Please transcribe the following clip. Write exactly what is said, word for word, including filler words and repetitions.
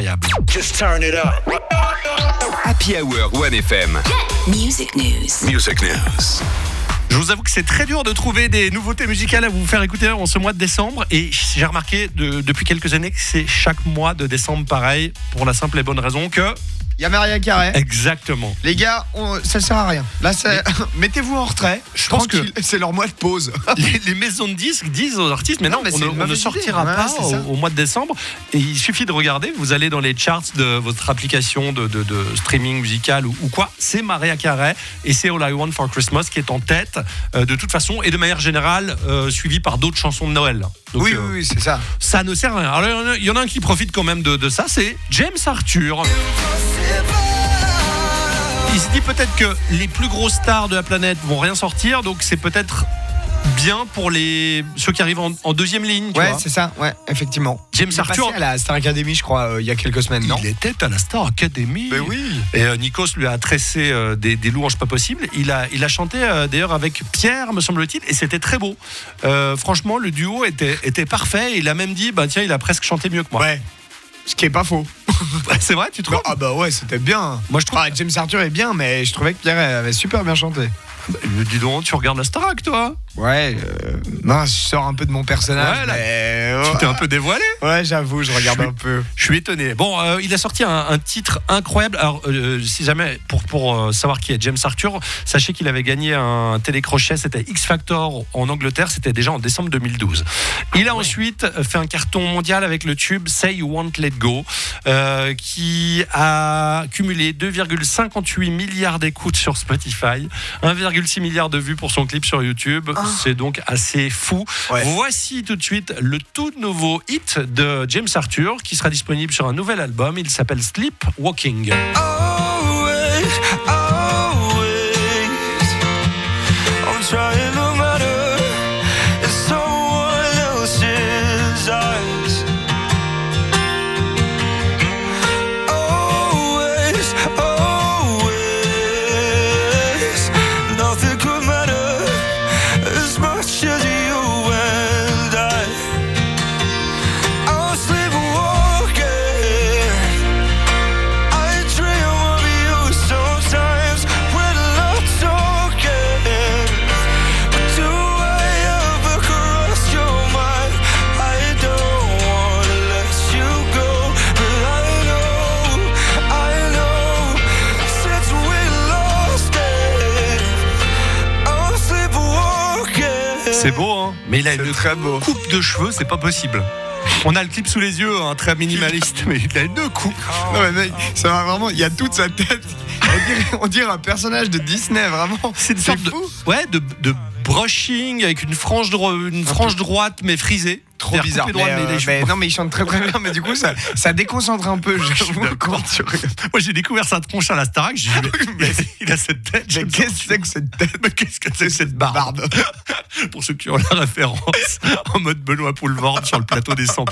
incroyable. Just turn it up. Happy Hour one F M. Music News. Music News. Je vous avoue que c'est très dur de trouver des nouveautés musicales à vous faire écouter en ce mois de décembre. Et j'ai remarqué de, depuis quelques années que c'est chaque mois de décembre pareil, pour la simple et bonne raison que... Il y a Mariah Carey. Exactement. Les gars, on, ça sert à rien. Là, c'est... mettez-vous en retrait. Je pense que c'est leur mois de pause. les, les maisons de disques disent aux artistes, mais non, Non, mais on, c'est ne, une on ne mauvaise sortira idée. pas Ouais, c'est ça. au, au mois de décembre. Et il suffit de regarder, vous allez dans les charts de votre application de, de, de streaming musical ou, ou quoi, c'est Mariah Carey et c'est All I Want for Christmas qui est en tête euh, de toute façon et de manière générale euh, suivi par d'autres chansons de Noël. Donc, oui, euh, oui, oui, c'est ça. ça ne sert à rien. Alors il y en a un qui profite quand même de, de ça, c'est James Arthur. Il se dit peut-être que les plus grosses stars de la planète vont rien sortir, donc c'est peut-être bien pour les ceux qui arrivent en, en deuxième ligne. Tu Ouais, vois. c'est ça, ouais, effectivement. James Il est Arthur, passé à la Star Academy, je crois, euh, il y a quelques semaines, non? il était à la Star Academy. Mais oui. Et euh, Nikos lui a tressé euh, des, des louanges pas possibles. Il a, il a chanté euh, d'ailleurs avec Pierre, me semble-t-il, et c'était très beau. Euh, franchement, le duo était, était parfait. Et il a même dit, bah tiens, il a presque chanté mieux que moi. Ouais. Ce qui est pas faux. C'est vrai, tu trouves? Ah bah ouais, c'était bien. Moi, je trouve. Ah, James Arthur est bien, mais je trouvais que Pierre avait super bien chanté. Bah, dis donc, tu regardes la Starac, toi? Ouais, euh, non, je sors un peu de mon personnage, Ouais, là, mais... Tu t'es un peu dévoilé. Ouais, j'avoue, je regarde Je suis- un peu. Je suis étonné. Bon, euh, il a sorti un, un titre incroyable. Alors, euh, si jamais, pour, pour euh, savoir qui est James Arthur, sachez qu'il avait gagné un télécrochet, c'était X Factor en Angleterre, c'était déjà en décembre deux mille douze. Il a ensuite fait un carton mondial avec le tube Say You Won't Let Go, euh, qui a cumulé deux virgule cinquante-huit milliards d'écoutes sur Spotify, un virgule six milliard de vues pour son clip sur YouTube. Ah. C'est donc assez fou. Ouais. Voici tout de suite le tout nouveau hit de James Arthur qui sera disponible sur un nouvel album. Il s'appelle Sleepwalking. Always, always, I'm trying no matter in someone else's eyes. Always, always, nothing could matter as much as you and I. I'm sleepwalking. I dream of you sometimes when I'm not talking. But do I ever cross your mind? I don't wanna let you go, but I know, I know, since we lost it, I'm sleepwalking. C'est beau, hein? Mais il a C'est une très beau. coupe de cheveux, c'est pas possible. On a le clip sous les yeux, hein, très minimaliste, mais il a une coupe. Non mais mec, ça va vraiment, il y a toute sa tête. On dirait, on dirait un personnage de Disney, vraiment. C'est une sorte de, fou. ouais, de, de brushing avec une frange, dro- une frange droite mais frisée. Trop C'est-à-dire bizarre. coupée droite, Mais, mais les euh, cheveux- mais non mais il chante très très bien, mais du coup ça, ça déconcentre un peu. Je suis j'avoue, d'accord. quand tu regardes. Moi j'ai découvert sa tronche à la Starac, j'ai dit mais, mais il a cette tête. Mais James qu'est-ce que Arthur. c'est que cette tête? Mais qu'est-ce que c'est que cette barbe? Barbe. Pour ceux qui ont la référence, en mode Benoît Poulvord sur le plateau des cent